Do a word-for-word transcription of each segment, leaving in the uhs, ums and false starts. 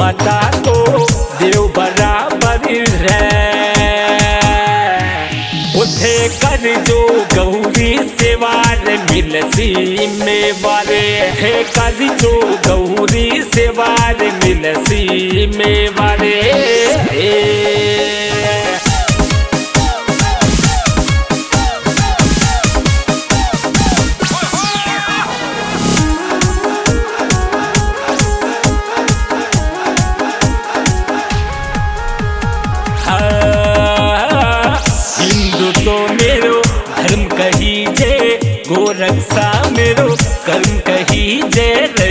माता तो देव बराबर है। उठे कर जो गौरी सेवार मिलसी में वारे, हे कर जो गौरी सेवार मिलसी में वारे। गोरक्षा मेरो कर्म कही जय रे।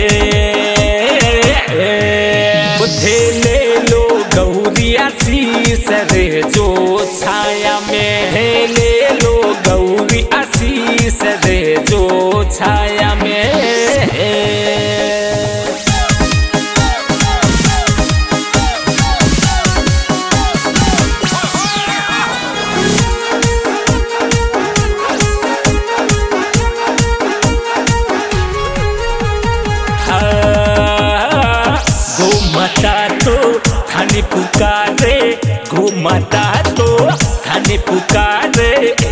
बुद्धे ले लो गौरिया शीस रे जो छाया में, हे ले लो गौरी आशीष रे जो छाया में। माता तो थाने पुकारे, गो माता तो थाने पुकारे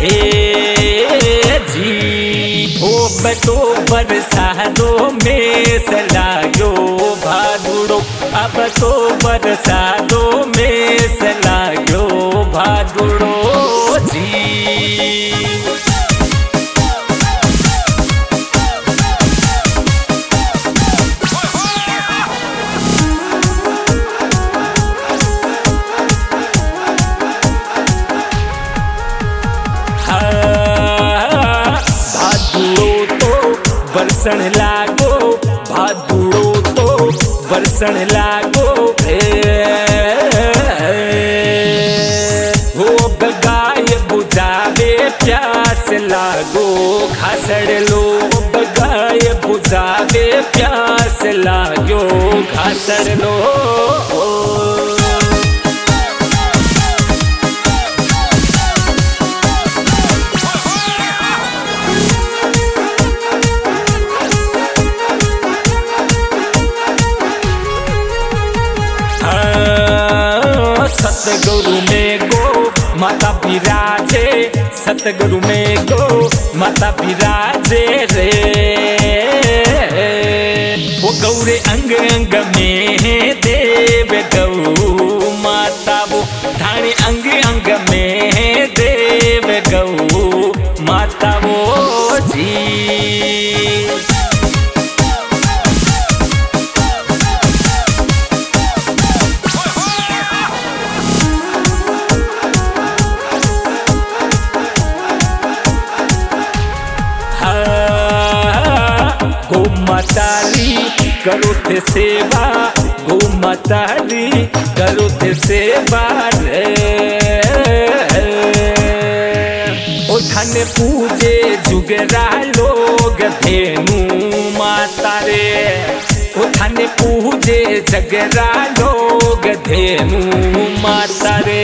जी। ओ बतो बरसातो में सलायो भादुड़ो, अब तो बरसातो में सलायो भादुड़ो जी। बरसण लागो भादुड़ो तो बरसण लागो, हो बगाय बुझावे प्यास लागो घासड़ लो। बगाय बुझावे प्यास लागो घासड़ लो। सतगुरु में गो माता विराजे, सतगुरु में गो माता विराजे रे। वो गौरे अंग अंग में देव गौ माता, वो धाने अंग अंग में देव गौ माता वो जी। गो मातारी करो थे सेवा, गो मातारी करो थे सेवा रे। ओ धन पूजे जुगरा लोग धेनु माता रे। ओ धन पूजे जगरा लोग धेनु माता रे।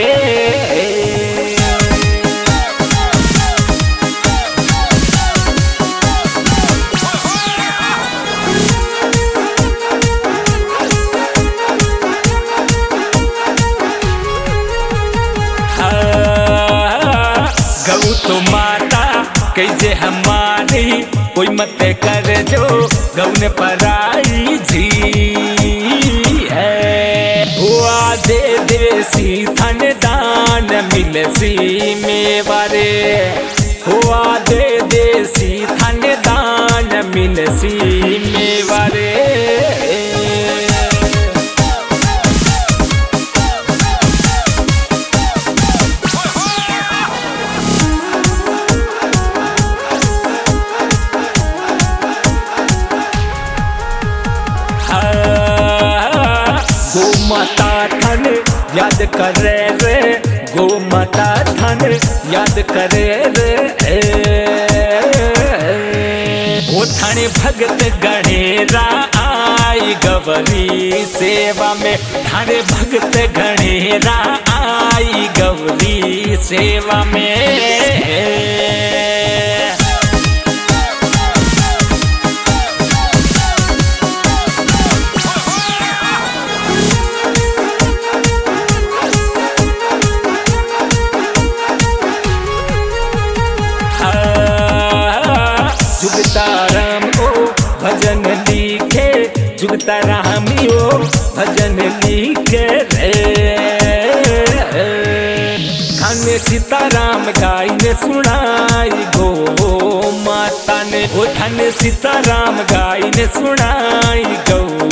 गौ तो माता कैसे हमारी, कोई मत कर जो गौन पराई जी है। हुआ दे देसी थन दान मिलसी में वारे, हुआ दे देसी थन दान मिलसी में वारे। गो माता थन याद करे रे, गो माता थन याद करे रे। वो थाने भगत गणेरा आई गौरी सेवा में, थाने भगत गणेरा आई गौरी सेवा में। जुगता राम ओ भजन लिखे, जुगता रामी ओ भजन लिखे रे। खाने सीताराम गाय ने सुनाई गो माता ने, ओ खाने सीताराम गाय ने सुनाई गौ